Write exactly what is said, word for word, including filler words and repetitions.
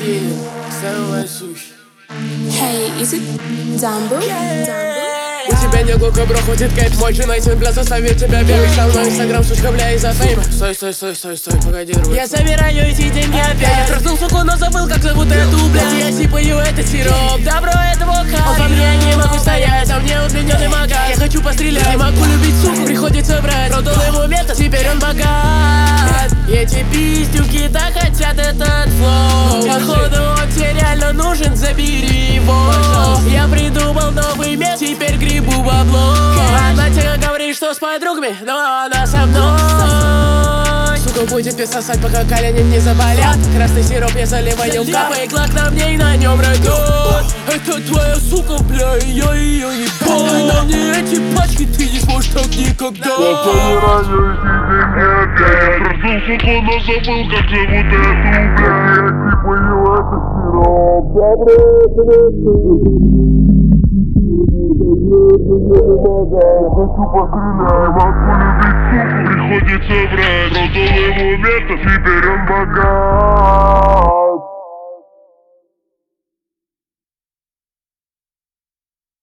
Блин, самая сущь. Hey, is it Dumbo? У тебя не глубоко, бро, хватит кайф. Мой джинайтин, бля, заставит тебя бегать со мной. Инстаграм, сучка, бля, из-за фейма. Стой, стой, стой, стой, стой, погоди, рвать. Я собираю эти деньги опять. Я трахнул суку, но забыл, как зовут эту, блядь. Я сипаю этот сироп, добро этого хай. Он во мне, не могу стоять, а мне удлиненный магаз. Я хочу пострелять, не могу любить суку, приходится брать. Продал ему метод, теперь он богат. Эти пиздюки так хотят этот флоу. Походу он тебе реально нужен, забери его. Я придумал новый мет, теперь грибу бабло. Она тебе говорит, что с подругами, но она со мной. Сука будет писать, пока колени не заболят. Красный сироп я заливаю в капы, клак на мне и на нем растет. Это твоя сука, бля, и я ее ебал. Дай на мне эти пачки, ты не сможешь так никогда. Я собираю эти деньги опять. Я трахнул суку, но забыл, как зовут эту, бля. Я сипаю этот сироп, добро это. Хочу пострелять, могу любить суку, приходится брать. Продал ему метод, теперь он богат.